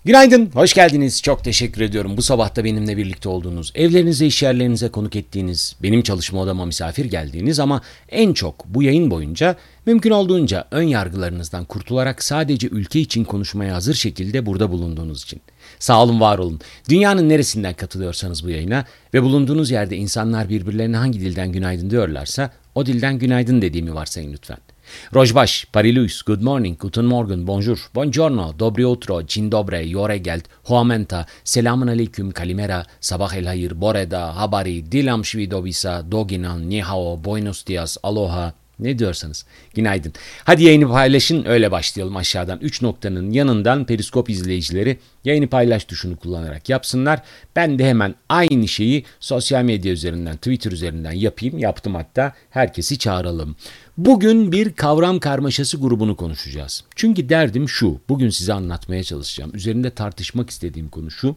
Günaydın, hoş geldiniz. Çok teşekkür ediyorum bu sabah da benimle birlikte olduğunuz, evlerinize, iş yerlerinize konuk ettiğiniz, benim çalışma odama misafir geldiğiniz ama en çok bu yayın boyunca mümkün olduğunca ön yargılarınızdan kurtularak sadece ülke için konuşmaya hazır şekilde burada bulunduğunuz için. Sağ olun, var olun. Dünyanın neresinden katılıyorsanız bu yayına ve bulunduğunuz yerde insanlar birbirlerine hangi dilden günaydın diyorlarsa o dilden günaydın dediğimi varsayın lütfen. Rojbaş, Parilus, Good morning, Guten Morgen, Bonjour, Buongiorno, Dobry utro, Dzień dobry, Yore geld, Huamenta, Selamun aleyküm, Kalimera, Sabah el hayır, Boreda, Habari, Dilam Shvidovisa, Doginan, Nihao, Buenos dias, Aloha. Ne diyorsanız. Günaydın. Hadi yayını paylaşın, öyle başlayalım aşağıdan. 3 noktanın yanından Periskop izleyicileri yayını paylaş tuşunu kullanarak yapsınlar. Ben de hemen aynı şeyi sosyal medya üzerinden, Twitter üzerinden yapayım. Yaptım hatta. Herkesi çağıralım. Bugün bir kavram karmaşası grubunu konuşacağız. Çünkü derdim şu, bugün size anlatmaya çalışacağım. Üzerinde tartışmak istediğim konu şu.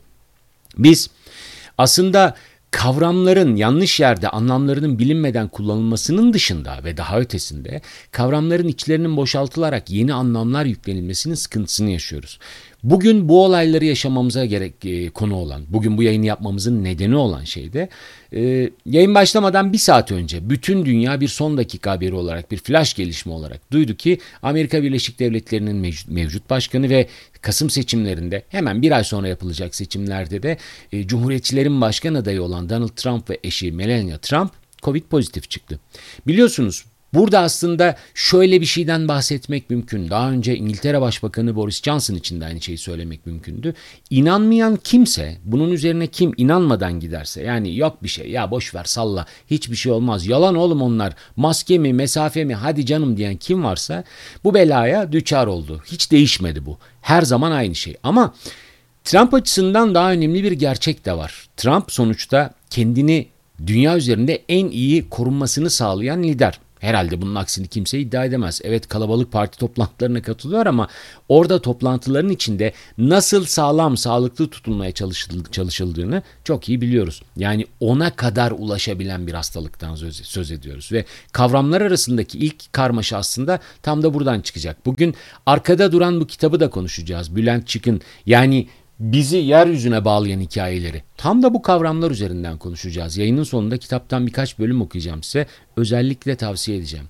Biz aslında kavramların yanlış yerde anlamlarının bilinmeden kullanılmasının dışında ve daha ötesinde kavramların içlerinin boşaltılarak yeni anlamlar yüklenilmesinin sıkıntısını yaşıyoruz. Bugün bu olayları yaşamamıza konu olan, bugün bu yayını yapmamızın nedeni olan şey de yayın başlamadan bir saat önce bütün dünya bir son dakika haberi olarak, bir flash gelişme olarak duydu ki Amerika Birleşik Devletleri'nin mevcut başkanı ve Kasım seçimlerinde hemen bir ay sonra yapılacak seçimlerde de Cumhuriyetçilerin başkan adayı olan Donald Trump ve eşi Melania Trump Covid pozitif çıktı. Biliyorsunuz burada aslında şöyle bir şeyden bahsetmek mümkün. Daha önce İngiltere Başbakanı Boris Johnson için de aynı şeyi söylemek mümkündü. İnanmayan kimse, bunun üzerine kim inanmadan giderse, yani yok bir şey, ya boş ver salla, hiçbir şey olmaz, yalan oğlum onlar, maske mi mesafe mi hadi canım diyen kim varsa bu belaya düçar oldu. Hiç değişmedi bu. Her zaman aynı şey. Ama Trump açısından daha önemli bir gerçek de var. Trump sonuçta kendini dünya üzerinde en iyi korunmasını sağlayan lider. Herhalde bunun aksini kimse iddia edemez. Evet, kalabalık parti toplantılarına katılıyor ama orada toplantıların içinde nasıl sağlam, sağlıklı tutulmaya çalışıldığını çok iyi biliyoruz. Yani ona kadar ulaşabilen bir hastalıktan söz ediyoruz. Ve kavramlar arasındaki ilk karmaşa aslında tam da buradan çıkacak. Bugün arkada duran bu kitabı da konuşacağız. Bülent Çıkın, yani bizi yeryüzüne bağlayan hikayeleri. Tam da bu kavramlar üzerinden konuşacağız. Yayının sonunda kitaptan birkaç bölüm okuyacağım size. Özellikle tavsiye edeceğim.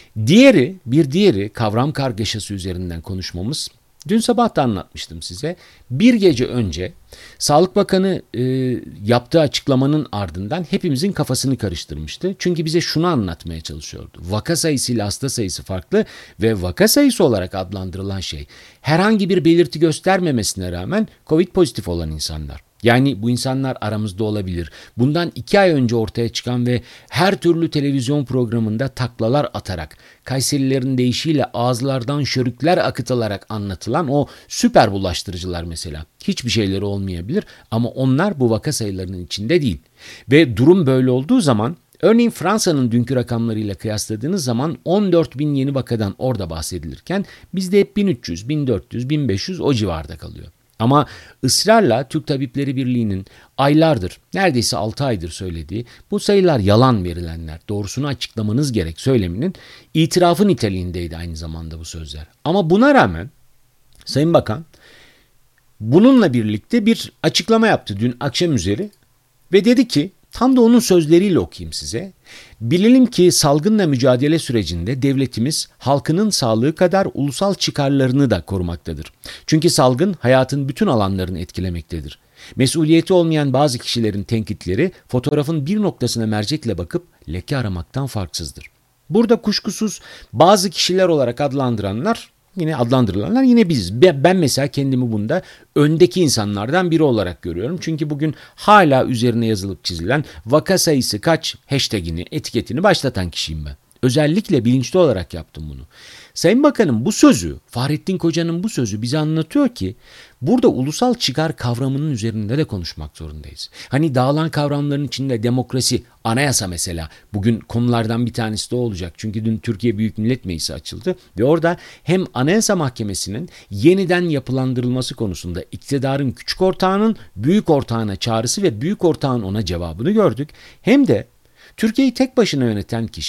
Bir diğeri kavram kargaşası üzerinden konuşmamız. Dün sabah da anlatmıştım size. Bir gece önce Sağlık Bakanı yaptığı açıklamanın ardından hepimizin kafasını karıştırmıştı. Çünkü bize şunu anlatmaya çalışıyordu. Vaka sayısıyla hasta sayısı farklı ve vaka sayısı olarak adlandırılan şey herhangi bir belirti göstermemesine rağmen Covid pozitif olan insanlar. Yani bu insanlar aramızda olabilir. Bundan 2 ay önce ortaya çıkan ve her türlü televizyon programında taklalar atarak, Kayserilerin deyişiyle ağızlardan şörükler akıtılarak anlatılan o süper bulaştırıcılar mesela. Hiçbir şeyleri olmayabilir ama onlar bu vaka sayılarının içinde değil. Ve durum böyle olduğu zaman, örneğin Fransa'nın dünkü rakamlarıyla kıyasladığınız zaman 14 bin yeni vakadan orada bahsedilirken bizde hep 1300, 1400, 1500 o civarda kalıyor. Ama ısrarla Türk Tabipleri Birliği'nin aylardır, neredeyse 6 aydır söylediği bu sayılar yalan verilenler, doğrusunu açıklamanız gerek söyleminin itirafı niteliğindeydi aynı zamanda bu sözler. Ama buna rağmen Sayın Bakan bununla birlikte bir açıklama yaptı dün akşam üzeri ve dedi ki, tam da onun sözleriyle okuyayım size. Bilelim ki salgınla mücadele sürecinde devletimiz halkının sağlığı kadar ulusal çıkarlarını da korumaktadır. Çünkü salgın hayatın bütün alanlarını etkilemektedir. Mesuliyeti olmayan bazı kişilerin tenkitleri fotoğrafın bir noktasına mercekle bakıp leke aramaktan farksızdır. Burada kuşkusuz bazı kişiler olarak adlandırılanlar yine biziz. Ben mesela kendimi bunda öndeki insanlardan biri olarak görüyorum. Çünkü bugün hala üzerine yazılıp çizilen vaka sayısı kaç hashtagini, etiketini başlatan kişiyim ben. Özellikle bilinçli olarak yaptım bunu. Sayın Bakan'ın bu sözü, Fahrettin Koca'nın bu sözü bize anlatıyor ki burada ulusal çıkar kavramının üzerinde de konuşmak zorundayız. Hani dağılan kavramların içinde demokrasi, anayasa mesela bugün konulardan bir tanesi de olacak. Çünkü dün Türkiye Büyük Millet Meclisi açıldı ve orada hem Anayasa Mahkemesi'nin yeniden yapılandırılması konusunda iktidarın küçük ortağının büyük ortağına çağrısı ve büyük ortağın ona cevabını gördük. Hem de Türkiye'yi tek başına yöneten kişi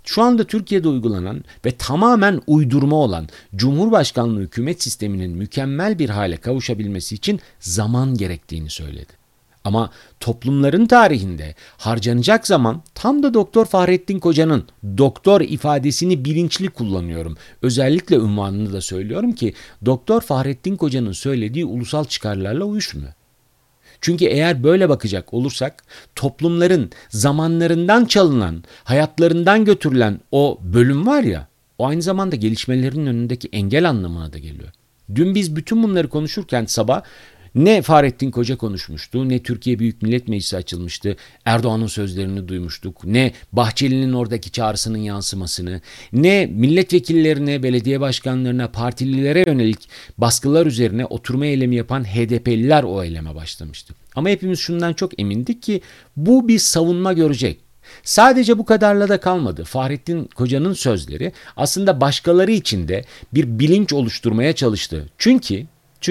Şu anda Türkiye'de uygulanan ve tamamen uydurma olan Cumhurbaşkanlığı hükümet sisteminin mükemmel bir hale kavuşabilmesi için zaman gerektiğini söyledi. Ama toplumların tarihinde harcanacak zaman tam da Doktor Fahrettin Koca'nın doktor ifadesini bilinçli kullanıyorum. Özellikle unvanını da söylüyorum ki Doktor Fahrettin Koca'nın söylediği ulusal çıkarlarla uyuşmuyor. Çünkü eğer böyle bakacak olursak toplumların zamanlarından çalınan, hayatlarından götürülen o bölüm var ya, o aynı zamanda gelişmelerinin önündeki engel anlamına da geliyor. Dün biz bütün bunları konuşurken sabah ne Fahrettin Koca konuşmuştu, ne Türkiye Büyük Millet Meclisi açılmıştı, Erdoğan'ın sözlerini duymuştuk, ne Bahçeli'nin oradaki çağrısının yansımasını, ne milletvekillerine, belediye başkanlarına, partililere yönelik baskılar üzerine oturma eylemi yapan HDP'liler o eyleme başlamıştı. Ama hepimiz şundan çok emindik ki bu bir savunma görecek. Sadece bu kadarla da kalmadı. Fahrettin Koca'nın sözleri aslında başkaları için de bir bilinç oluşturmaya çalıştı. Çünkü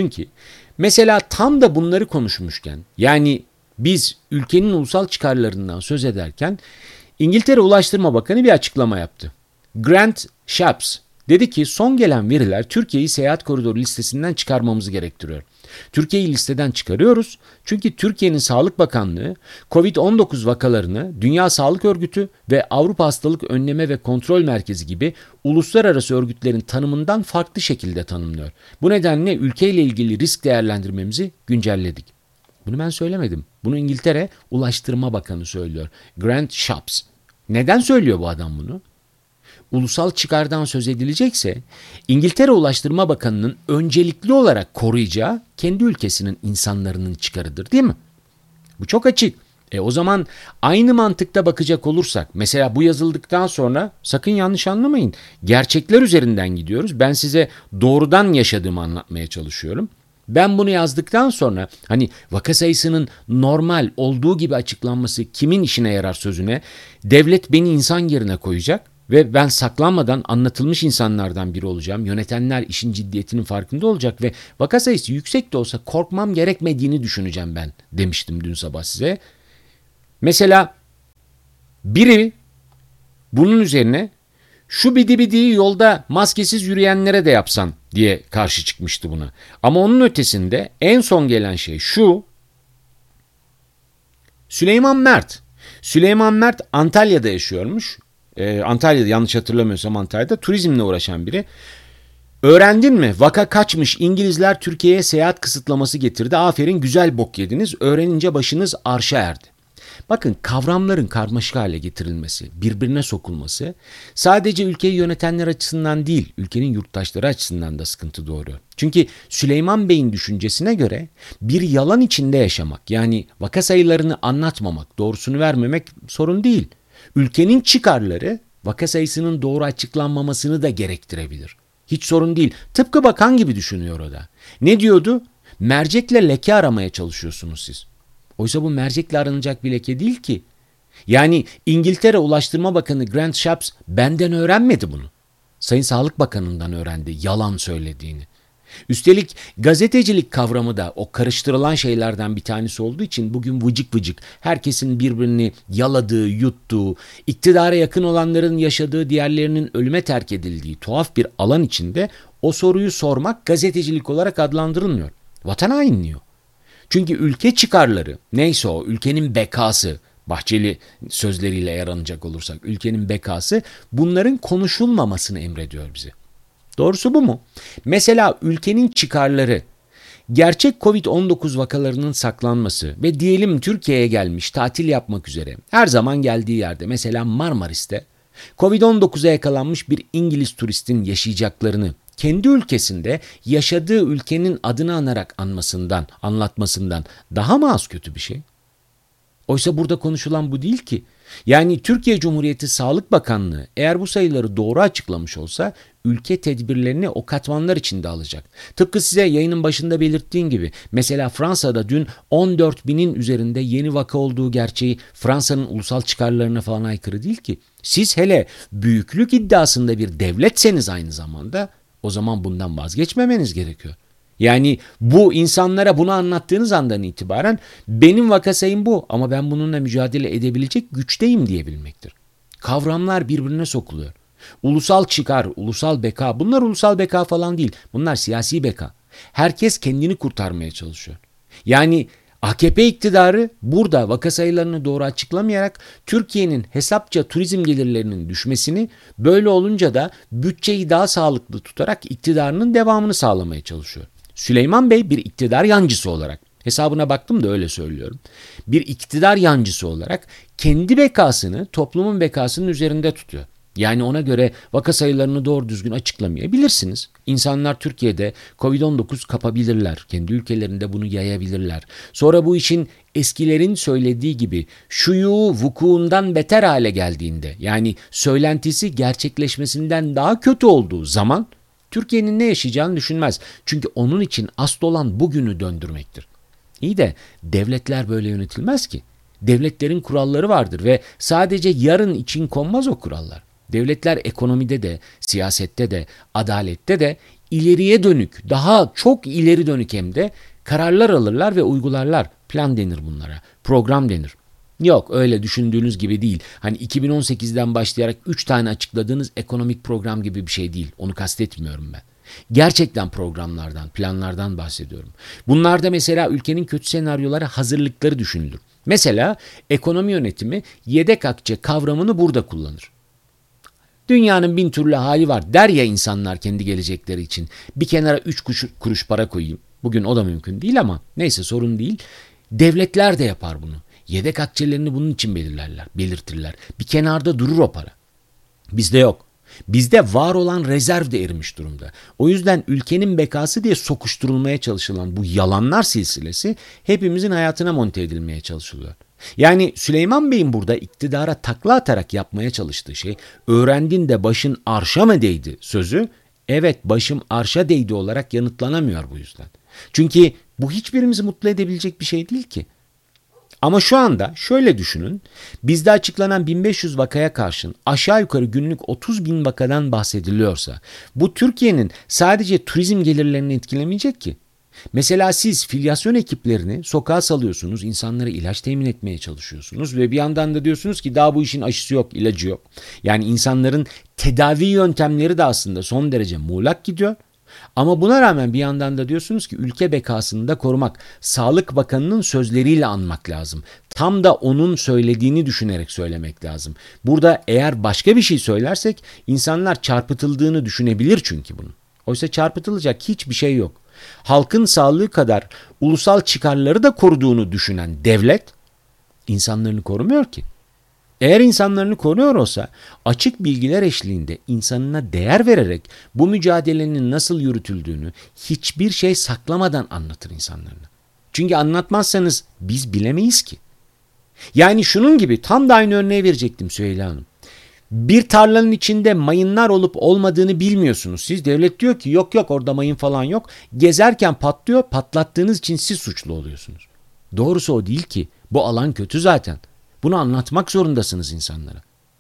mesela tam da bunları konuşmuşken, yani biz ülkenin ulusal çıkarlarından söz ederken İngiltere Ulaştırma Bakanı bir açıklama yaptı. Grant Shapps dedi ki son gelen veriler Türkiye'yi seyahat koridoru listesinden çıkarmamızı gerektiriyor. Türkiye'yi listeden çıkarıyoruz çünkü Türkiye'nin Sağlık Bakanlığı COVID-19 vakalarını Dünya Sağlık Örgütü ve Avrupa Hastalık Önleme ve Kontrol Merkezi gibi uluslararası örgütlerin tanımından farklı şekilde tanımlıyor. Bu nedenle ülkeyle ilgili risk değerlendirmemizi güncelledik. Bunu ben söylemedim. Bunu İngiltere Ulaştırma Bakanı söylüyor. Grant Shapps. Neden söylüyor bu adam bunu? Ulusal çıkardan söz edilecekse İngiltere Ulaştırma Bakanı'nın öncelikli olarak koruyacağı kendi ülkesinin insanların çıkarıdır, değil mi? Bu çok açık. O zaman aynı mantıkta bakacak olursak mesela bu yazıldıktan sonra sakın yanlış anlamayın. Gerçekler üzerinden gidiyoruz. Ben size doğrudan yaşadığımı anlatmaya çalışıyorum. Ben bunu yazdıktan sonra hani vaka sayısının normal olduğu gibi açıklanması kimin işine yarar sözüne devlet beni insan yerine koyacak. Ve ben saklanmadan anlatılmış insanlardan biri olacağım. Yönetenler işin ciddiyetinin farkında olacak ve vaka sayısı yüksek de olsa korkmam gerekmediğini düşüneceğim ben demiştim dün sabah size. Mesela biri bunun üzerine şu bidi bidiyi yolda maskesiz yürüyenlere de yapsan diye karşı çıkmıştı buna. Ama onun ötesinde en son gelen şey şu. Süleyman Mert Antalya'da yaşıyormuş. Antalya'da yanlış hatırlamıyorsam Antalya'da turizmle uğraşan biri. Öğrendin mi? Vaka kaçmış. İngilizler Türkiye'ye seyahat kısıtlaması getirdi. Aferin güzel bok yediniz. Öğrenince başınız arşa erdi. Bakın kavramların karmaşık hale getirilmesi, birbirine sokulması sadece ülkeyi yönetenler açısından değil, ülkenin yurttaşları açısından da sıkıntı doğuruyor. Çünkü Süleyman Bey'in düşüncesine göre bir yalan içinde yaşamak, yani vaka sayılarını anlatmamak, doğrusunu vermemek sorun değil. Ülkenin çıkarları vaka sayısının doğru açıklanmamasını da gerektirebilir. Hiç sorun değil. Tıpkı bakan gibi düşünüyor o da. Ne diyordu? Mercekle leke aramaya çalışıyorsunuz siz. Oysa bu mercekle aranacak bir leke değil ki. Yani İngiltere Ulaştırma Bakanı Grant Shapps benden öğrenmedi bunu. Sayın Sağlık Bakanı'ndan öğrendi yalan söylediğini. Üstelik gazetecilik kavramı da o karıştırılan şeylerden bir tanesi olduğu için bugün vıcık vıcık herkesin birbirini yaladığı, yuttuğu, iktidara yakın olanların yaşadığı, diğerlerinin ölüme terk edildiği tuhaf bir alan içinde o soruyu sormak gazetecilik olarak adlandırılmıyor. Vatan hainliği. Çünkü ülke çıkarları, neyse o ülkenin bekası, Bahçeli sözleriyle eğer anacak olursak ülkenin bekası bunların konuşulmamasını emrediyor bize. Doğrusu bu mu? Mesela ülkenin çıkarları, gerçek Covid-19 vakalarının saklanması ve diyelim Türkiye'ye gelmiş tatil yapmak üzere her zaman geldiği yerde mesela Marmaris'te Covid-19'a yakalanmış bir İngiliz turistin yaşayacaklarını kendi ülkesinde yaşadığı ülkenin adını anarak anlatmasından daha mı az kötü bir şey? Oysa burada konuşulan bu değil ki. Yani Türkiye Cumhuriyeti Sağlık Bakanlığı eğer bu sayıları doğru açıklamış olsa ülke tedbirlerini o katmanlar içinde alacak. Tıpkı size yayının başında belirttiğim gibi mesela Fransa'da dün 14 binin üzerinde yeni vaka olduğu gerçeği Fransa'nın ulusal çıkarlarına falan aykırı değil ki. Siz hele büyüklük iddiasında bir devletseniz aynı zamanda o zaman bundan vazgeçmemeniz gerekiyor. Yani bu insanlara bunu anlattığınız andan itibaren benim vaka sayım bu ama ben bununla mücadele edebilecek güçteyim diyebilmektir. Kavramlar birbirine sokuluyor. Ulusal çıkar, ulusal beka, bunlar ulusal beka falan değil. Bunlar siyasi beka. Herkes kendini kurtarmaya çalışıyor. Yani AKP iktidarı burada vaka sayılarını doğru açıklamayarak Türkiye'nin hesapça turizm gelirlerinin düşmesini, böyle olunca da bütçeyi daha sağlıklı tutarak iktidarının devamını sağlamaya çalışıyor. Süleyman Bey bir iktidar yancısı olarak, hesabına baktım da öyle söylüyorum, bir iktidar yancısı olarak kendi bekasını toplumun bekasının üzerinde tutuyor. Yani ona göre vaka sayılarını doğru düzgün açıklamayabilirsiniz. İnsanlar Türkiye'de Covid-19 kapabilirler. Kendi ülkelerinde bunu yayabilirler. Sonra bu işin eskilerin söylediği gibi şuyu vukuundan beter hale geldiğinde, yani söylentisi gerçekleşmesinden daha kötü olduğu zaman Türkiye'nin ne yaşayacağını düşünmez. Çünkü onun için asıl olan bugünü döndürmektir. İyi de devletler böyle yönetilmez ki. Devletlerin kuralları vardır ve sadece yarın için konmaz o kurallar. Devletler ekonomide de, siyasette de, adalette de ileriye dönük, daha çok ileri dönük hem de kararlar alırlar ve uygularlar. Plan denir bunlara, program denir. Yok, öyle düşündüğünüz gibi değil. Hani 2018'den başlayarak 3 tane açıkladığınız ekonomik program gibi bir şey değil. Onu kastetmiyorum ben. Gerçekten programlardan, planlardan bahsediyorum. Bunlarda mesela ülkenin kötü senaryolara hazırlıkları düşünülür. Mesela ekonomi yönetimi yedek akçe kavramını burada kullanır. Dünyanın bin türlü hali var der ya insanlar kendi gelecekleri için. Bir kenara 3 kuruş para koyayım. Bugün o da mümkün değil ama neyse, sorun değil. Devletler de yapar bunu. Yedek akçelerini bunun için belirtirler. Bir kenarda durur o para. Bizde yok. Bizde var olan rezerv de erimiş durumda. O yüzden ülkenin bekası diye sokuşturulmaya çalışılan bu yalanlar silsilesi hepimizin hayatına monte edilmeye çalışılıyor. Yani Süleyman Bey'in burada iktidara takla atarak yapmaya çalıştığı şey, öğrendin de başın arşa mı değdi sözü, evet başım arşa değdi olarak yanıtlanamıyor bu yüzden. Çünkü bu hiçbirimizi mutlu edebilecek bir şey değil ki. Ama şu anda şöyle düşünün, bizde açıklanan 1500 vakaya karşın aşağı yukarı günlük 30 bin vakadan bahsediliyorsa, bu Türkiye'nin sadece turizm gelirlerini etkilemeyecek ki. Mesela siz filyasyon ekiplerini sokağa salıyorsunuz, insanlara ilaç temin etmeye çalışıyorsunuz ve bir yandan da diyorsunuz ki daha bu işin aşısı yok, ilacı yok. Yani insanların tedavi yöntemleri de aslında son derece muğlak gidiyor. Ama buna rağmen bir yandan da diyorsunuz ki ülke bekasını da korumak, Sağlık Bakanı'nın sözleriyle anmak lazım. Tam da onun söylediğini düşünerek söylemek lazım. Burada eğer başka bir şey söylersek insanlar çarpıtıldığını düşünebilir çünkü bunun. Oysa çarpıtılacak hiçbir şey yok. Halkın sağlığı kadar ulusal çıkarları da koruduğunu düşünen devlet insanlarını korumuyor ki. Eğer insanlarını koruyor olsa açık bilgiler eşliğinde insanına değer vererek bu mücadelenin nasıl yürütüldüğünü hiçbir şey saklamadan anlatır insanlarına. Çünkü anlatmazsanız biz bilemeyiz ki. Yani şunun gibi, tam da aynı örneği verecektim Süheyla Hanım. Bir tarlanın içinde mayınlar olup olmadığını bilmiyorsunuz. Siz, devlet diyor ki yok orada mayın falan yok. Gezerken patlıyor, patlattığınız için siz suçlu oluyorsunuz. Doğrusu o değil ki. Bu alan kötü zaten. Bunu anlatmak zorundasınız insanlara.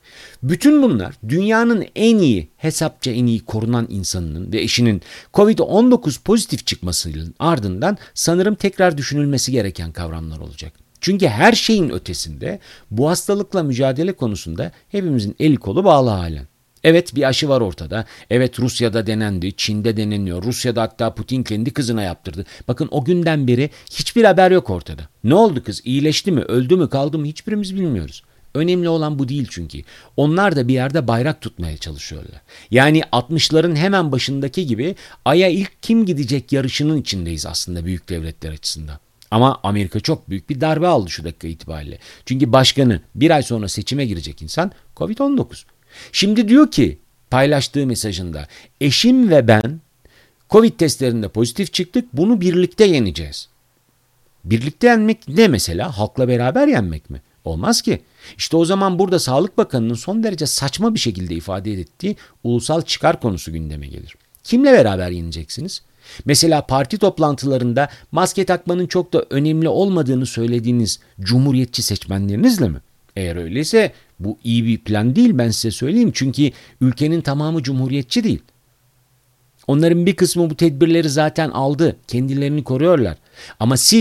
Bütün bunlar dünyanın en iyi, hesapça en iyi korunan insanının ve eşinin Covid-19 pozitif çıkmasının ardından sanırım tekrar düşünülmesi gereken kavramlar olacak. Çünkü her şeyin ötesinde bu hastalıkla mücadele konusunda hepimizin eli kolu bağlı halen. Evet, bir aşı var ortada. Evet, Rusya'da denendi, Çin'de deneniyor. Rusya'da hatta Putin kendi kızına yaptırdı. Bakın o günden beri hiçbir haber yok ortada. Ne oldu kız? İyileşti mi? Öldü mü? Kaldı mı? Hiçbirimiz bilmiyoruz. Önemli olan bu değil çünkü. Onlar da bir yerde bayrak tutmaya çalışıyorlar. Yani 60'ların hemen başındaki gibi Ay'a ilk kim gidecek yarışının içindeyiz aslında büyük devletler açısından. Ama Amerika çok büyük bir darbe aldı şu dakika itibariyle. Çünkü başkanı bir ay sonra seçime girecek insan Covid-19. Şimdi diyor ki paylaştığı mesajında, eşim ve ben Covid testlerinde pozitif çıktık, bunu birlikte yeneceğiz. Birlikte yenmek ne mesela? Halkla beraber yenmek mi? Olmaz ki. İşte o zaman burada Sağlık Bakanı'nın son derece saçma bir şekilde ifade ettiği ulusal çıkar konusu gündeme gelir. Kimle beraber yeneceksiniz? Mesela parti toplantılarında maske takmanın çok da önemli olmadığını söylediğiniz cumhuriyetçi seçmenlerinizle mi? Eğer öyleyse bu iyi bir plan değil, ben size söyleyeyim. Çünkü ülkenin tamamı cumhuriyetçi değil. Onların bir kısmı bu tedbirleri zaten aldı. Kendilerini koruyorlar. Ama siz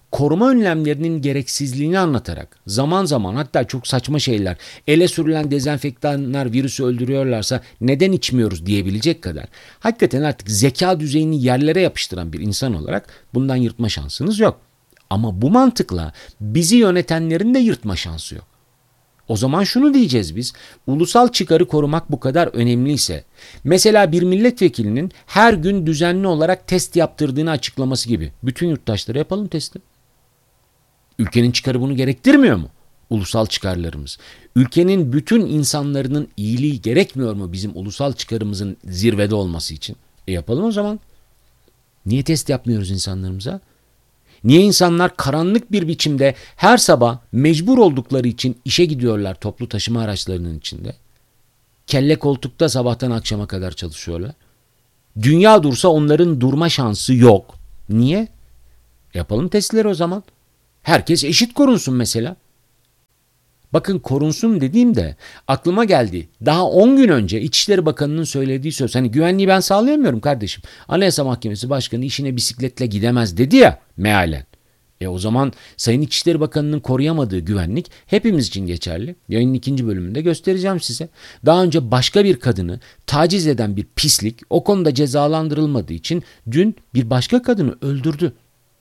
koruma önlemlerinin gereksizliğini anlatarak, zaman zaman hatta çok saçma şeyler, ele sürülen dezenfektanlar virüsü öldürüyorlarsa neden içmiyoruz diyebilecek kadar hakikaten artık zeka düzeyini yerlere yapıştıran bir insan olarak bundan yırtma şansınız yok. Ama bu mantıkla bizi yönetenlerin de yırtma şansı yok. O zaman şunu diyeceğiz biz, ulusal çıkarı korumak bu kadar önemliyse, mesela bir milletvekilinin her gün düzenli olarak test yaptırdığını açıklaması gibi, bütün yurttaşlara yapalım testi. Ülkenin çıkarı bunu gerektirmiyor mu? Ulusal çıkarlarımız. Ülkenin bütün insanların iyiliği gerekmiyor mu bizim ulusal çıkarımızın zirvede olması için? Yapalım o zaman. Niye test yapmıyoruz insanlarımıza? Niye insanlar karanlık bir biçimde her sabah mecbur oldukları için işe gidiyorlar toplu taşıma araçlarının içinde? Kelle koltukta sabahtan akşama kadar çalışıyorlar. Dünya dursa onların durma şansı yok. Niye? Yapalım testleri o zaman. Herkes eşit korunsun mesela. Bakın korunsun dediğimde aklıma geldi. Daha 10 gün önce İçişleri Bakanı'nın söylediği söz. Hani güvenliği ben sağlayamıyorum kardeşim. Anayasa Mahkemesi Başkanı işine bisikletle gidemez dedi ya mealen. O zaman Sayın İçişleri Bakanı'nın koruyamadığı güvenlik hepimiz için geçerli. Yayının 2. bölümünde göstereceğim size. Daha önce başka bir kadını taciz eden bir pislik o konuda cezalandırılmadığı için dün bir başka kadını öldürdü.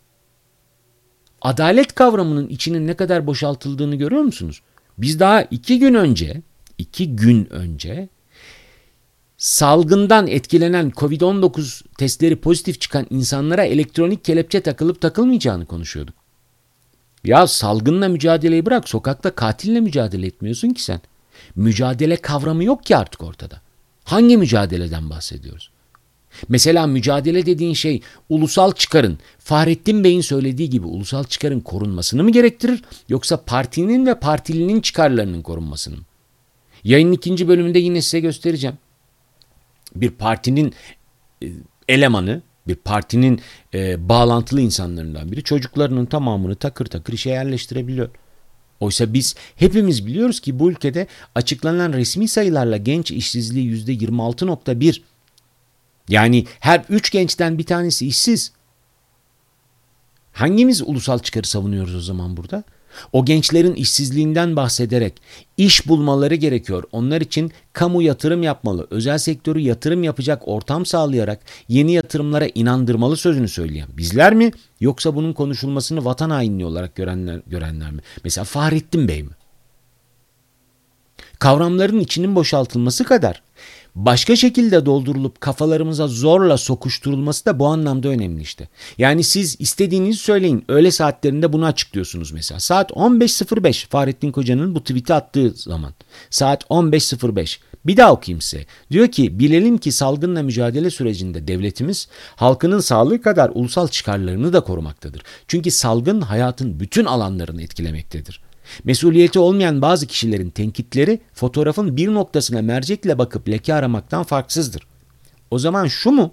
Adalet kavramının içinin ne kadar boşaltıldığını görüyor musunuz? Biz daha 2 gün önce salgından etkilenen Covid-19 testleri pozitif çıkan insanlara elektronik kelepçe takılıp takılmayacağını konuşuyorduk. Ya salgınla mücadeleyi bırak, sokakta katille mücadele etmiyorsun ki sen. Mücadele kavramı yok ki artık ortada. Hangi mücadeleden bahsediyoruz? Mesela mücadele dediğin şey ulusal çıkarın, Fahrettin Bey'in söylediği gibi ulusal çıkarın korunmasını mı gerektirir yoksa partinin ve partilinin çıkarlarının korunmasını mı? Yayının 2. bölümünde yine size göstereceğim. Bir partinin elemanı, bir partinin bağlantılı insanlarından biri çocuklarının tamamını takır takır işe yerleştirebiliyor. Oysa biz hepimiz biliyoruz ki bu ülkede açıklanan resmi sayılarla genç işsizliği %26.1. Yani her 3 gençten bir tanesi işsiz. Hangimiz ulusal çıkarı savunuyoruz o zaman burada? O gençlerin işsizliğinden bahsederek iş bulmaları gerekiyor. Onlar için kamu yatırım yapmalı, özel sektörü yatırım yapacak ortam sağlayarak yeni yatırımlara inandırmalı sözünü söyleyen bizler mi? Yoksa bunun konuşulmasını vatan hainliği olarak görenler mi? Mesela Fahrettin Bey mi? Kavramların içinin boşaltılması kadar başka şekilde doldurulup kafalarımıza zorla sokuşturulması da bu anlamda önemli işte. Yani siz istediğinizi söyleyin. Öğle saatlerinde bunu açıklıyorsunuz mesela. Saat 15.05 Fahrettin Koca'nın bu tweet'i attığı zaman. Saat 15.05. Bir daha okuyayım size. Diyor ki bilelim ki salgınla mücadele sürecinde devletimiz halkının sağlığı kadar ulusal çıkarlarını da korumaktadır. Çünkü salgın hayatın bütün alanlarını etkilemektedir. Mesuliyeti olmayan bazı kişilerin tenkitleri fotoğrafın bir noktasına mercekle bakıp leke aramaktan farksızdır. O zaman şu mu?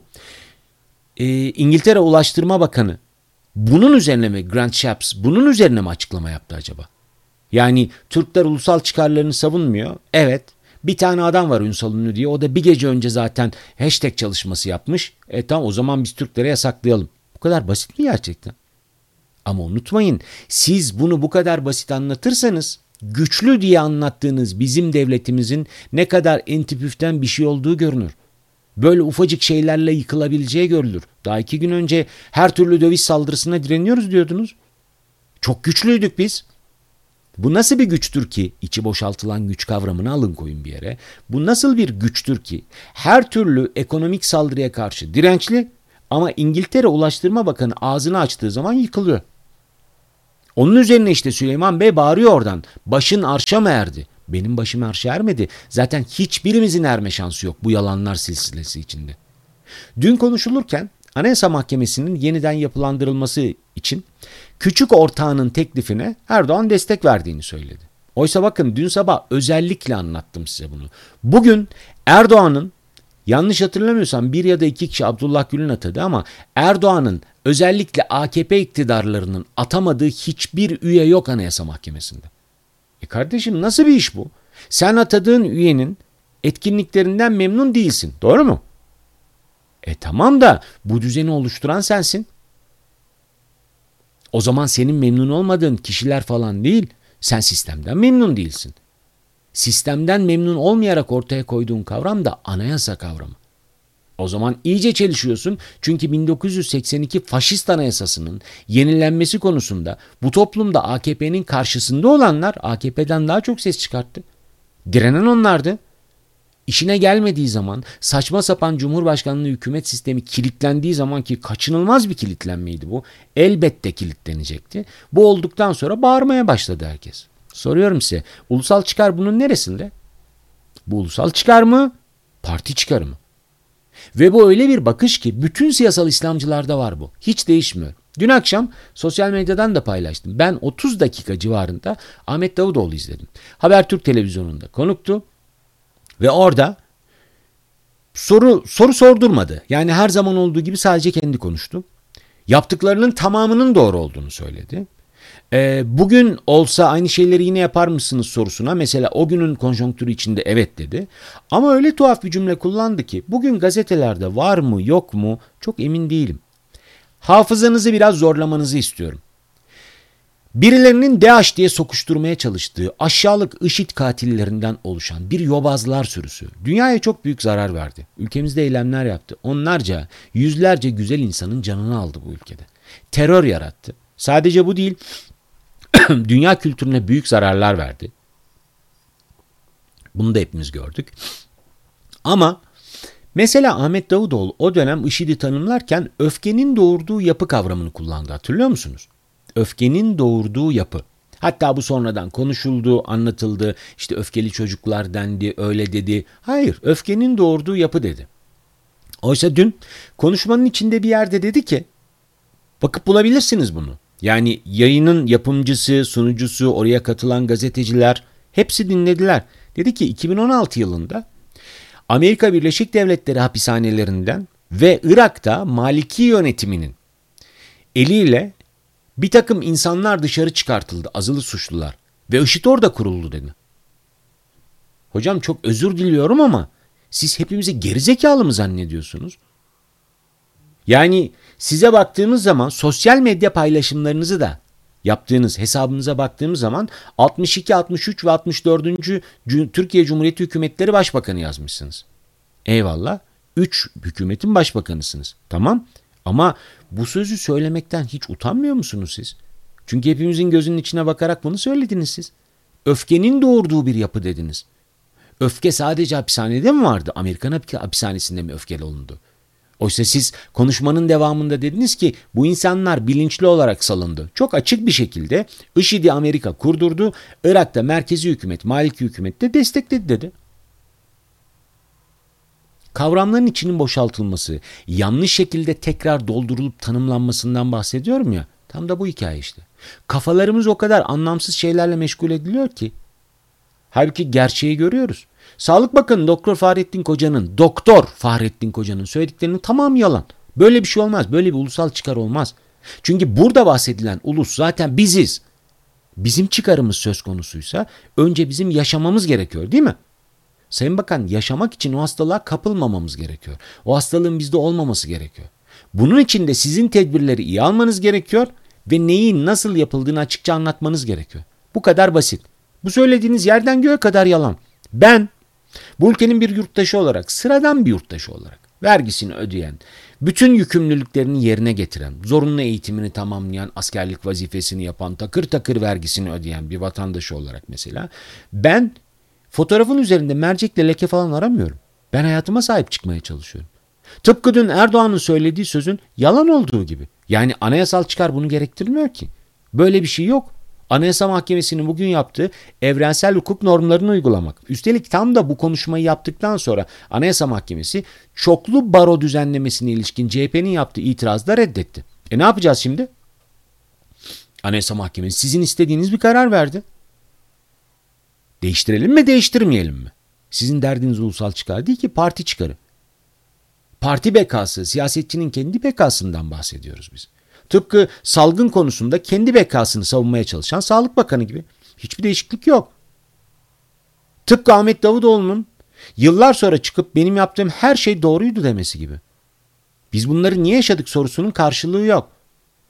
İngiltere Ulaştırma Bakanı bunun üzerine mi Grant Shapps bunun üzerine mi açıklama yaptı acaba? Yani Türkler ulusal çıkarlarını savunmuyor. Evet. Bir tane adam var Ünsal Ünlü diye. O da bir gece önce zaten hashtag çalışması yapmış. Tamam o zaman biz Türklere yasaklayalım. Bu kadar basit mi gerçekten? Ama unutmayın siz bunu bu kadar basit anlatırsanız güçlü diye anlattığınız bizim devletimizin ne kadar entipüften bir şey olduğu görünür. Böyle ufacık şeylerle yıkılabileceği görülür. Daha 2 gün önce her türlü döviz saldırısına direniyoruz diyordunuz. Çok güçlüydük biz. Bu nasıl bir güçtür ki içi boşaltılan güç kavramını alın koyun bir yere. Bu nasıl bir güçtür ki her türlü ekonomik saldırıya karşı dirençli ama İngiltere Ulaştırma Bakanı ağzını açtığı zaman yıkılıyor. Onun üzerine işte Süleyman Bey bağırıyor oradan. Başın arşa mı erdi? Benim başım arşa ermedi. Zaten hiçbirimizin erme şansı yok bu yalanlar silsilesi içinde. Dün konuşulurken Anayasa Mahkemesi'nin yeniden yapılandırılması için küçük ortağının teklifine Erdoğan destek verdiğini söyledi. Oysa bakın dün sabah özellikle anlattım size bunu. Bugün Erdoğan'ın yanlış hatırlamıyorsam 1 ya da 2 kişi Abdullah Gül'ün atadı ama Erdoğan'ın özellikle AKP iktidarlarının atamadığı hiçbir üye yok Anayasa Mahkemesi'nde. Kardeşim nasıl bir iş bu? Sen atadığın üyenin etkinliklerinden memnun değilsin. Doğru mu? Tamam da bu düzeni oluşturan sensin. O zaman senin memnun olmadığın kişiler falan değil, sen sistemden memnun değilsin. Sistemden memnun olmayarak ortaya koyduğun kavram da anayasa kavramı. O zaman iyice çelişiyorsun çünkü 1982 faşist anayasasının yenilenmesi konusunda bu toplumda AKP'nin karşısında olanlar AKP'den daha çok ses çıkarttı. Direnen onlardı. İşine gelmediği zaman saçma sapan Cumhurbaşkanlığı hükümet sistemi kilitlendiği zaman ki kaçınılmaz bir kilitlenmeydi bu. Elbette kilitlenecekti. Bu olduktan sonra bağırmaya başladı herkes. Soruyorum size, ulusal çıkar bunun neresinde? Bu ulusal çıkar mı? Parti çıkarı mı? Ve bu öyle bir bakış ki bütün siyasal İslamcılarda var bu. Hiç değişmiyor. Dün akşam sosyal medyadan da paylaştım. Ben 30 dakika civarında Ahmet Davutoğlu izledim. Habertürk televizyonunda konuktu. Ve orada soru sordurmadı. Yani her zaman olduğu gibi sadece kendi konuştu. Yaptıklarının tamamının doğru olduğunu söyledi. Bugün olsa aynı şeyleri yine yapar mısınız sorusuna mesela o günün konjonktürü içinde evet dedi. Ama öyle tuhaf bir cümle kullandı ki bugün gazetelerde var mı yok mu çok emin değilim. Hafızanızı biraz zorlamanızı istiyorum. Birilerinin DAEŞ diye sokuşturmaya çalıştığı aşağılık IŞİD katillerinden oluşan bir yobazlar sürüsü dünyaya çok büyük zarar verdi. Ülkemizde eylemler yaptı. Onlarca, yüzlerce güzel insanın canını aldı bu ülkede. Terör yarattı. Sadece bu değil, dünya kültürüne büyük zararlar verdi. Bunu da hepimiz gördük. Ama mesela Ahmet Davutoğlu o dönem IŞİD'i tanımlarken öfkenin doğurduğu yapı kavramını kullandı. Hatırlıyor musunuz? Öfkenin doğurduğu yapı. Hatta bu sonradan konuşuldu, anlatıldı. İşte öfkeli çocuklar dendi, öyle dedi. Hayır, öfkenin doğurduğu yapı dedi. Oysa dün konuşmanın içinde bir yerde dedi ki, bakıp bulabilirsiniz bunu. Yani yayının yapımcısı, sunucusu, oraya katılan gazeteciler hepsi dinlediler. Dedi ki 2016 yılında Amerika Birleşik Devletleri hapishanelerinden ve Irak'ta Maliki yönetiminin eliyle bir takım insanlar dışarı çıkartıldı, azılı suçlular. Ve IŞİD orada kuruldu dedi. Hocam çok özür diliyorum ama siz hepimizi gerizekalı mı zannediyorsunuz? Yani size baktığımız zaman sosyal medya paylaşımlarınızı da yaptığınız hesabınıza baktığımız zaman 62, 63 ve 64. Türkiye Cumhuriyeti Hükümetleri Başbakanı yazmışsınız. Eyvallah. 3 hükümetin başbakanısınız. Tamam. Ama bu sözü söylemekten hiç utanmıyor musunuz siz? Çünkü hepimizin gözünün içine bakarak bunu söylediniz siz. Öfkenin doğurduğu bir yapı dediniz. Öfke sadece hapishanede mi vardı? Amerikan hapishanesinde mi öfkeli olundu? Oysa siz konuşmanın devamında dediniz ki bu insanlar bilinçli olarak salındı. Çok açık bir şekilde IŞİD'i Amerika kurdurdu. Irak'ta merkezi hükümet, Maliki hükümet de destekledi dedi. Kavramların içinin boşaltılması, yanlış şekilde tekrar doldurulup tanımlanmasından bahsediyorum ya. Tam da bu hikaye işte. Kafalarımız o kadar anlamsız şeylerle meşgul ediliyor ki. Halbuki gerçeği görüyoruz. Sağlık Bakanı Doktor Fahrettin Koca'nın söylediklerinin tamamı yalan. Böyle bir şey olmaz. Böyle bir ulusal çıkar olmaz. Çünkü burada bahsedilen ulus zaten biziz. Bizim çıkarımız söz konusuysa önce bizim yaşamamız gerekiyor değil mi? Sayın Bakan, yaşamak için o hastalığa kapılmamamız gerekiyor. O hastalığın bizde olmaması gerekiyor. Bunun için de sizin tedbirleri iyi almanız gerekiyor ve neyin nasıl yapıldığını açıkça anlatmanız gerekiyor. Bu kadar basit. Bu söylediğiniz yerden göğe kadar yalan. Ben bu ülkenin bir yurttaşı olarak, sıradan bir yurttaşı olarak vergisini ödeyen, bütün yükümlülüklerini yerine getiren, zorunlu eğitimini tamamlayan, askerlik vazifesini yapan, takır takır vergisini ödeyen bir vatandaşı olarak mesela ben fotoğrafın üzerinde mercekle leke falan aramıyorum. Ben hayatıma sahip çıkmaya çalışıyorum. Tıpkı dün Erdoğan'ın söylediği sözün yalan olduğu gibi. Yani anayasal çıkar bunu gerektirmiyor ki. Böyle bir şey yok. Anayasa Mahkemesi'nin bugün yaptığı evrensel hukuk normlarını uygulamak. Üstelik tam da bu konuşmayı yaptıktan sonra Anayasa Mahkemesi çoklu baro düzenlemesine ilişkin CHP'nin yaptığı itirazı da reddetti. Ne yapacağız şimdi? Anayasa Mahkemesi sizin istediğiniz bir karar verdi. Değiştirelim mi, değiştirmeyelim mi? Sizin derdiniz ulusal çıkar değil ki parti çıkarı. Parti bekası, siyasetçinin kendi bekasından bahsediyoruz biz. Tıpkı salgın konusunda kendi bekasını savunmaya çalışan Sağlık Bakanı gibi. Hiçbir değişiklik yok. Tıpkı Ahmet Davutoğlu'nun yıllar sonra çıkıp benim yaptığım her şey doğruydu demesi gibi. Biz bunları niye yaşadık sorusunun karşılığı yok.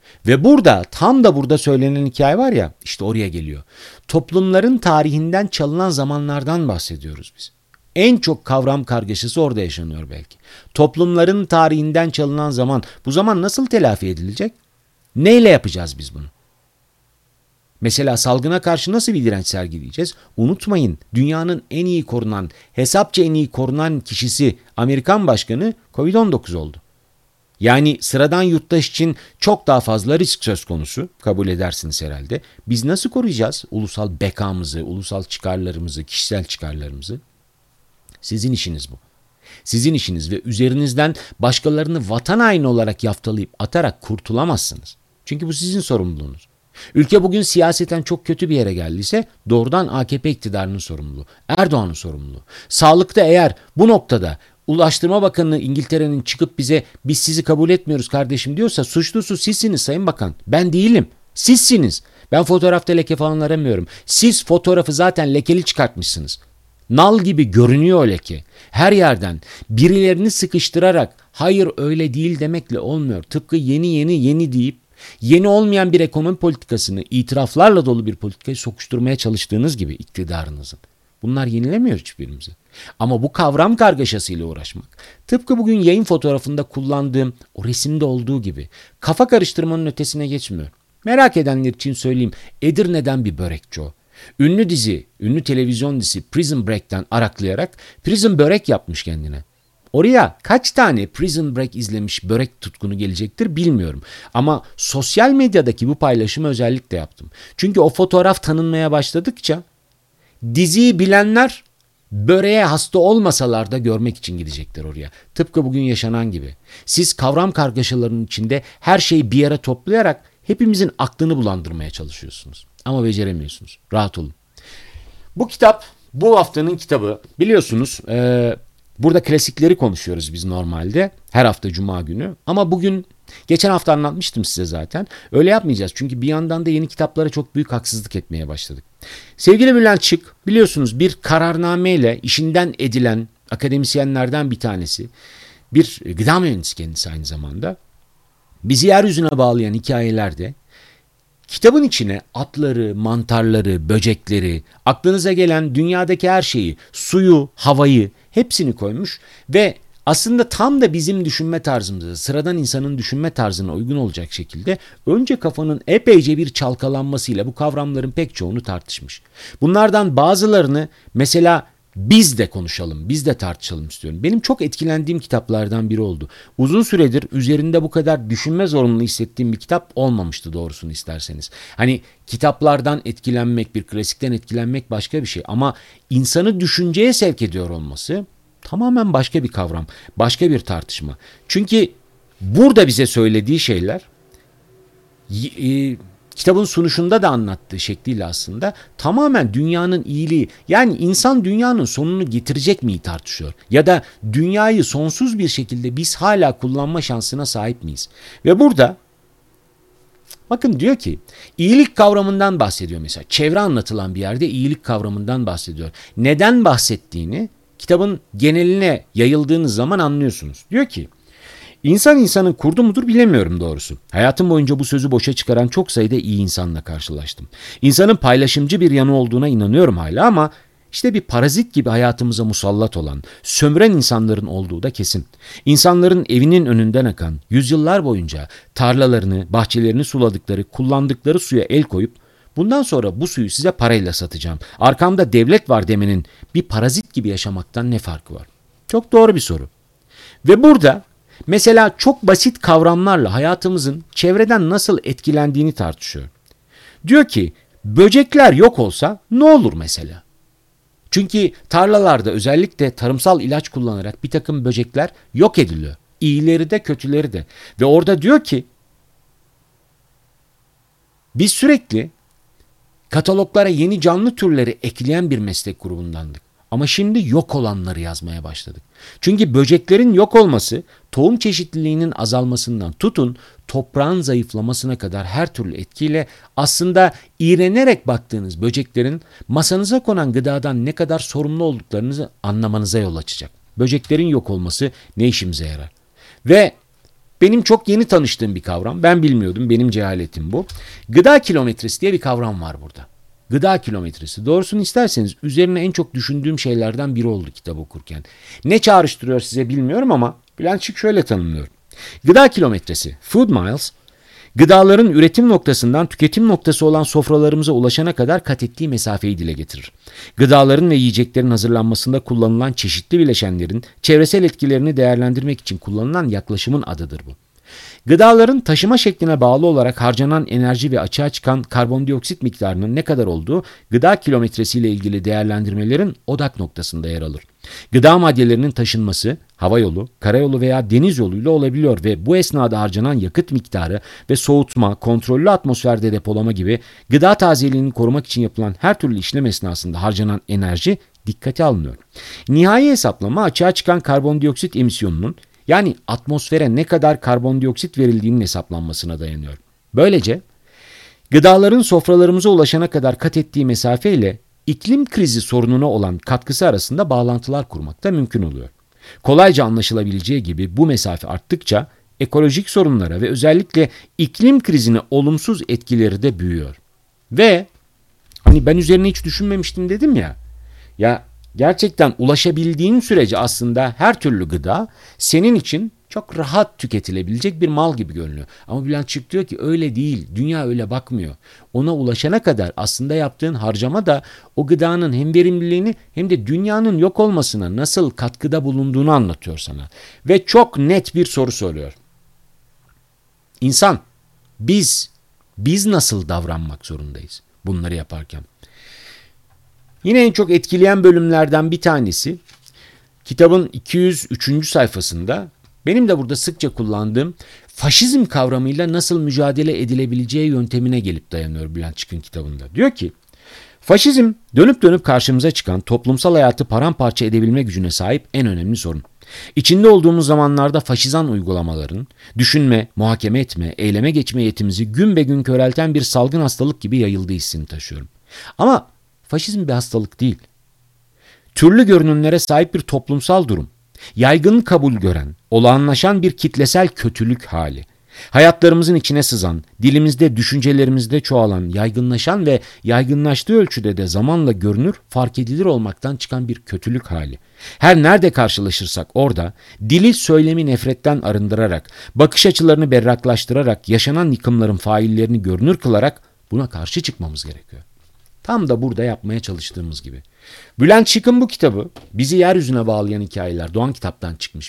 Ve burada, tam da burada söylenen hikaye var ya, işte oraya geliyor. Toplumların tarihinden çalınan zamanlardan bahsediyoruz biz. En çok kavram kargaşası orada yaşanıyor belki. Toplumların tarihinden çalınan zaman, bu zaman nasıl telafi edilecek? Neyle yapacağız biz bunu? Mesela salgına karşı nasıl bir direnç sergileyeceğiz? Unutmayın, dünyanın en iyi korunan, hesapça en iyi korunan kişisi Amerikan Başkanı Covid-19 oldu. Yani sıradan yurttaş için çok daha fazla risk söz konusu, kabul edersiniz herhalde. Biz nasıl koruyacağız ulusal bekamızı, ulusal çıkarlarımızı, kişisel çıkarlarımızı? Sizin işiniz bu. Sizin işiniz ve üzerinizden başkalarını vatan haini olarak yaftalayıp atarak kurtulamazsınız. Çünkü bu sizin sorumluluğunuz. Ülke bugün siyaseten çok kötü bir yere geldiyse doğrudan AKP iktidarının sorumluluğu, Erdoğan'ın sorumluluğu. Sağlıkta eğer bu noktada Ulaştırma Bakanı İngiltere'nin çıkıp bize biz sizi kabul etmiyoruz kardeşim diyorsa suçlusu sizsiniz Sayın Bakan. Ben değilim. Sizsiniz. Ben fotoğrafta leke falan aramıyorum. Siz fotoğrafı zaten lekeli çıkartmışsınız. Nal gibi görünüyor o leke. Her yerden birilerini sıkıştırarak hayır öyle değil demekle olmuyor. Tıpkı yeni deyip yeni olmayan bir ekonomi politikasını, itiraflarla dolu bir politikayı sokuşturmaya çalıştığınız gibi iktidarınızın. Bunlar yenilemiyor hiçbirimizi. Ama bu kavram kargaşasıyla uğraşmak, tıpkı bugün yayın fotoğrafında kullandığım o resimde olduğu gibi kafa karıştırmanın ötesine geçmiyor. Merak edenler için söyleyeyim, Edirne'den bir börekçi o. Ünlü televizyon dizisi Prison Break'ten araklayarak Prison Börek yapmış kendine. Oraya kaç tane Prison Break izlemiş börek tutkunu gelecektir bilmiyorum. Ama sosyal medyadaki bu paylaşımı özellikle yaptım. Çünkü o fotoğraf tanınmaya başladıkça diziyi bilenler böreğe hasta olmasalar da görmek için gidecekler oraya. Tıpkı bugün yaşanan gibi. Siz kavram kargaşalarının içinde her şeyi bir yere toplayarak hepimizin aklını bulandırmaya çalışıyorsunuz. Ama beceremiyorsunuz. Rahat olun. Bu kitap bu haftanın kitabı. Biliyorsunuz burada klasikleri konuşuyoruz biz normalde. Her hafta Cuma günü. Ama bugün geçen hafta anlatmıştım size zaten. Öyle yapmayacağız. Çünkü bir yandan da yeni kitaplara çok büyük haksızlık etmeye başladık. Sevgili Bülent Şık biliyorsunuz bir kararnameyle işinden edilen akademisyenlerden bir tanesi. Bir gıda mühendisi kendisi aynı zamanda. Bizi yeryüzüne bağlayan hikayelerde kitabın içine atları, mantarları, böcekleri, aklınıza gelen dünyadaki her şeyi, suyu, havayı hepsini koymuş ve aslında tam da bizim düşünme tarzımıza, sıradan insanın düşünme tarzına uygun olacak şekilde önce kafanın epeyce bir çalkalanmasıyla bu kavramların pek çoğunu tartışmış. Bunlardan bazılarını mesela biz de konuşalım, biz de tartışalım istiyorum. Benim çok etkilendiğim kitaplardan biri oldu. Uzun süredir üzerinde bu kadar düşünme zorunlu hissettiğim bir kitap olmamıştı doğrusunu isterseniz. Hani kitaplardan etkilenmek, bir klasikten etkilenmek başka bir şey. Ama insanı düşünceye sevk ediyor olması tamamen başka bir kavram, başka bir tartışma. Çünkü burada bize söylediği şeyler kitabın sunuşunda da anlattığı şekliyle aslında tamamen dünyanın iyiliği, yani insan dünyanın sonunu getirecek miyi tartışıyor ya da dünyayı sonsuz bir şekilde biz hala kullanma şansına sahip miyiz? Ve burada bakın diyor ki iyilik kavramından bahsediyor mesela. Çevre anlatılan bir yerde iyilik kavramından bahsediyor. Neden bahsettiğini kitabın geneline yayıldığınız zaman anlıyorsunuz. Diyor ki İnsan insanın kurdu mudur bilemiyorum doğrusu. Hayatım boyunca bu sözü boşa çıkaran çok sayıda iyi insanla karşılaştım. İnsanın paylaşımcı bir yanı olduğuna inanıyorum hala ama işte bir parazit gibi hayatımıza musallat olan, sömüren insanların olduğu da kesin. İnsanların evinin önünden akan, yüzyıllar boyunca tarlalarını, bahçelerini suladıkları, kullandıkları suya el koyup bundan sonra bu suyu size parayla satacağım, arkamda devlet var demenin bir parazit gibi yaşamaktan ne farkı var? Çok doğru bir soru. Ve burada mesela çok basit kavramlarla hayatımızın çevreden nasıl etkilendiğini tartışıyor. Diyor ki böcekler yok olsa ne olur mesela? Çünkü tarlalarda özellikle tarımsal ilaç kullanarak bir takım böcekler yok ediliyor. İyileri de kötüleri de. Ve orada diyor ki biz sürekli kataloglara yeni canlı türleri ekleyen bir meslek grubundandık. Ama şimdi yok olanları yazmaya başladık. Çünkü böceklerin yok olması tohum çeşitliliğinin azalmasından tutun toprağın zayıflamasına kadar her türlü etkiyle aslında iğrenerek baktığınız böceklerin masanıza konan gıdadan ne kadar sorumlu olduklarınızı anlamanıza yol açacak. Böceklerin yok olması ne işimize yarar? Ve benim çok yeni tanıştığım bir kavram. Ben bilmiyordum. Benim cehaletim bu. Gıda kilometresi diye bir kavram var burada. Gıda kilometresi. Doğrusunu isterseniz üzerine en çok düşündüğüm şeylerden biri oldu kitap okurken. Ne çağrıştırıyor size bilmiyorum ama Bülent Şık şöyle tanımlıyor. Gıda kilometresi, food miles, gıdaların üretim noktasından tüketim noktası olan sofralarımıza ulaşana kadar kat ettiği mesafeyi dile getirir. Gıdaların ve yiyeceklerin hazırlanmasında kullanılan çeşitli bileşenlerin çevresel etkilerini değerlendirmek için kullanılan yaklaşımın adıdır bu. Gıdaların taşıma şekline bağlı olarak harcanan enerji ve açığa çıkan karbondioksit miktarının ne kadar olduğu gıda kilometresiyle ilgili değerlendirmelerin odak noktasında yer alır. Gıda maddelerinin taşınması havayolu, karayolu veya deniz yoluyla olabiliyor ve bu esnada harcanan yakıt miktarı ve soğutma, kontrollü atmosferde depolama gibi gıda tazeliğini korumak için yapılan her türlü işlem esnasında harcanan enerji dikkate alınıyor. Nihai hesaplama açığa çıkan karbondioksit emisyonunun yani atmosfere ne kadar karbondioksit verildiğinin hesaplanmasına dayanıyor. Böylece gıdaların sofralarımıza ulaşana kadar kat ettiği mesafe ile iklim krizi sorununa olan katkısı arasında bağlantılar kurmak da mümkün oluyor. Kolayca anlaşılabileceği gibi bu mesafe arttıkça ekolojik sorunlara ve özellikle iklim krizine olumsuz etkileri de büyüyor. Ve hani ben üzerine hiç düşünmemiştim dedim ya. Ya gerçekten ulaşabildiğin sürece aslında her türlü gıda senin için çok rahat tüketilebilecek bir mal gibi görünüyor. Ama Bülent Şık diyor ki öyle değil. Dünya öyle bakmıyor. Ona ulaşana kadar aslında yaptığın harcama da o gıdanın hem verimliliğini hem de dünyanın yok olmasına nasıl katkıda bulunduğunu anlatıyor sana. Ve çok net bir soru soruyor. İnsan, biz nasıl davranmak zorundayız bunları yaparken? Yine en çok etkileyen bölümlerden bir tanesi kitabın 203. sayfasında benim de burada sıkça kullandığım faşizm kavramıyla nasıl mücadele edilebileceği yöntemine gelip dayanıyor Bülent Şık'ın kitabında. Diyor ki, faşizm dönüp dönüp karşımıza çıkan toplumsal hayatı paramparça edebilme gücüne sahip en önemli sorun. İçinde olduğumuz zamanlarda faşizan uygulamaların düşünme, muhakeme etme, eyleme geçme yetimizi gün be gün körelten bir salgın hastalık gibi yayıldığı hissini taşıyorum. Ama faşizm bir hastalık değil. Türlü görünümlere sahip bir toplumsal durum. Yaygın kabul gören, olağanlaşan bir kitlesel kötülük hali. Hayatlarımızın içine sızan, dilimizde, düşüncelerimizde çoğalan, yaygınlaşan ve yaygınlaştığı ölçüde de zamanla görünür, fark edilir olmaktan çıkan bir kötülük hali. Her nerede karşılaşırsak orada, dili söylemi nefretten arındırarak, bakış açılarını berraklaştırarak, yaşanan yıkımların faillerini görünür kılarak buna karşı çıkmamız gerekiyor. Tam da burada yapmaya çalıştığımız gibi. Bülent Şık'ın bu kitabı bizi yeryüzüne bağlayan hikayeler Doğan Kitap'tan çıkmış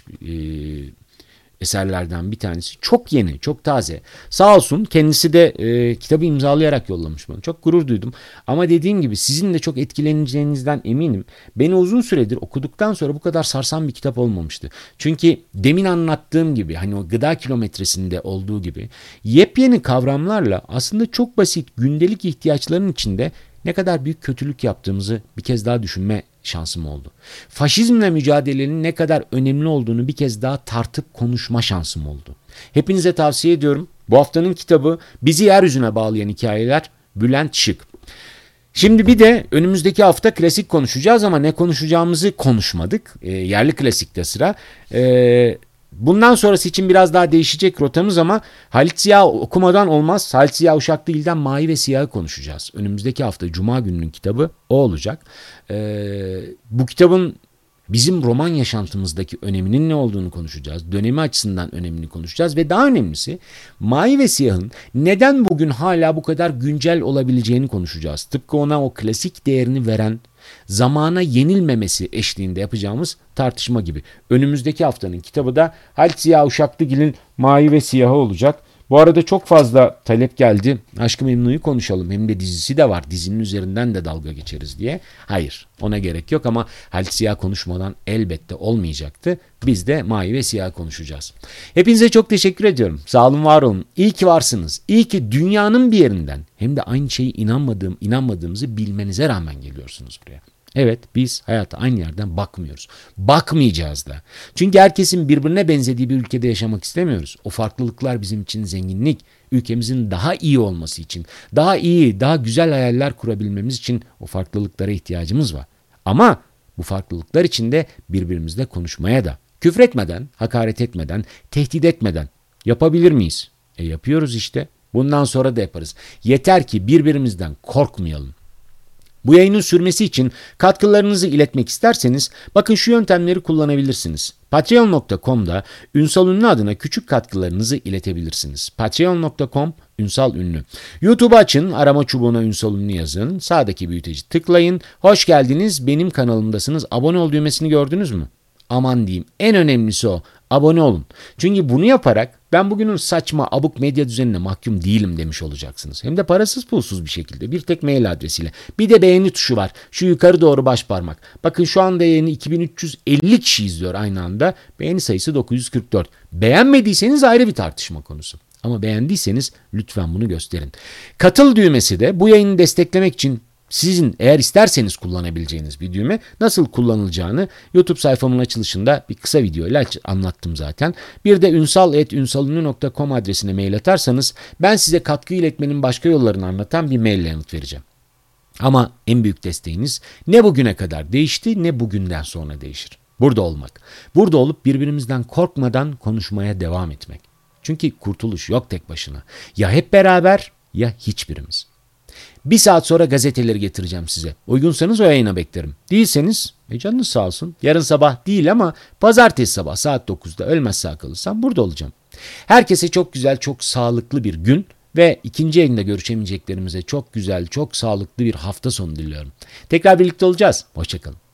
eserlerden bir tanesi. Çok yeni, çok taze. Sağ olsun kendisi de kitabı imzalayarak yollamış bana. Çok gurur duydum. Ama dediğim gibi sizin de çok etkileneceğinizden eminim. Beni uzun süredir okuduktan sonra bu kadar sarsan bir kitap olmamıştı. Çünkü demin anlattığım gibi hani o gıda kilometresinde olduğu gibi yepyeni kavramlarla aslında çok basit gündelik ihtiyaçların içinde ne kadar büyük kötülük yaptığımızı bir kez daha düşünme şansım oldu. Faşizmle mücadelenin ne kadar önemli olduğunu bir kez daha tartıp konuşma şansım oldu. Hepinize tavsiye ediyorum. Bu haftanın kitabı Bizi Yeryüzüne Bağlayan Hikayeler, Bülent Şık. Şimdi bir de önümüzdeki hafta klasik konuşacağız ama ne konuşacağımızı konuşmadık. Yerli klasikte sıra. Bundan sonrası için biraz daha değişecek rotamız ama Halit Ziya okumadan olmaz. Halit Ziya Uşaklıgil'den Mavi ve Siyah'ı konuşacağız. Önümüzdeki hafta Cuma gününün kitabı o olacak. Bu kitabın bizim roman yaşantımızdaki öneminin ne olduğunu konuşacağız. Dönemi açısından önemini konuşacağız ve daha önemlisi Mavi ve Siyah'ın neden bugün hala bu kadar güncel olabileceğini konuşacağız. Tıpkı ona o klasik değerini veren, zamana yenilmemesi eşliğinde yapacağımız tartışma gibi. Önümüzdeki haftanın kitabı da Halit Ziya Uşaklıgil'in Mavi ve Siyahı olacak. Bu arada çok fazla talep geldi. Aşk-ı Memnu'yu konuşalım. Hem de dizisi de var. Dizinin üzerinden de dalga geçeriz diye. Hayır, ona gerek yok ama Halit Ziya konuşmadan elbette olmayacaktı. Biz de Mavi ve Siyah konuşacağız. Hepinize çok teşekkür ediyorum. Sağ olun, var olun. İyi ki varsınız. İyi ki dünyanın bir yerinden hem de aynı şeyi inanmadığımızı bilmenize rağmen geliyorsunuz buraya. Evet, biz hayata aynı yerden bakmıyoruz. Bakmayacağız da. Çünkü herkesin birbirine benzediği bir ülkede yaşamak istemiyoruz. O farklılıklar bizim için zenginlik. Ülkemizin daha iyi olması için, daha iyi, daha güzel hayaller kurabilmemiz için o farklılıklara ihtiyacımız var. Ama bu farklılıklar içinde birbirimizle konuşmaya da, küfretmeden, hakaret etmeden, tehdit etmeden, Yapabilir miyiz? Yapıyoruz işte. Bundan sonra da yaparız. Yeter ki birbirimizden korkmayalım. Bu yayının sürmesi için katkılarınızı iletmek isterseniz bakın şu yöntemleri kullanabilirsiniz. Patreon.com'da Ünsal Ünlü adına küçük katkılarınızı iletebilirsiniz. Patreon.com Ünsal Ünlü. YouTube'u açın, arama çubuğuna Ünsal Ünlü yazın. Sağdaki büyüteci tıklayın. Hoş geldiniz, benim kanalımdasınız. Abone ol düğmesini gördünüz mü? Aman diyeyim, en önemlisi o. Abone olun. Çünkü bunu yaparak ben bugünün saçma abuk medya düzenine mahkum değilim demiş olacaksınız. Hem de parasız pulsuz bir şekilde. Bir tek mail adresiyle. Bir de beğeni tuşu var. Şu yukarı doğru baş parmak. Bakın şu anda yayını 2350 kişi izliyor aynı anda. Beğeni sayısı 944. Beğenmediyseniz ayrı bir tartışma konusu. Ama beğendiyseniz lütfen bunu gösterin. Katıl düğmesi de bu yayını desteklemek için sizin eğer isterseniz kullanabileceğiniz bir düğme. Nasıl kullanılacağını YouTube sayfamın açılışında bir kısa video ile anlattım zaten. Bir de ünsal@ünsalünlü.com adresine mail atarsanız ben size katkı iletmenin başka yollarını anlatan bir maille yanıt vereceğim. Ama en büyük desteğiniz ne bugüne kadar değişti ne bugünden sonra değişir. Burada olmak. Burada olup birbirimizden korkmadan konuşmaya devam etmek. Çünkü kurtuluş yok tek başına. Ya hep beraber ya hiçbirimiz. Bir saat sonra gazeteleri getireceğim size. Uygunsanız o yayına beklerim. Değilseniz canınız sağ olsun. Yarın sabah değil ama pazartesi sabah saat 9'da ölmez sağ kalırsam burada olacağım. Herkese çok güzel, çok sağlıklı bir gün ve ikinci yayında görüşemeyeceklerimize çok güzel, çok sağlıklı bir hafta sonu diliyorum. Tekrar birlikte olacağız. Hoşça kalın.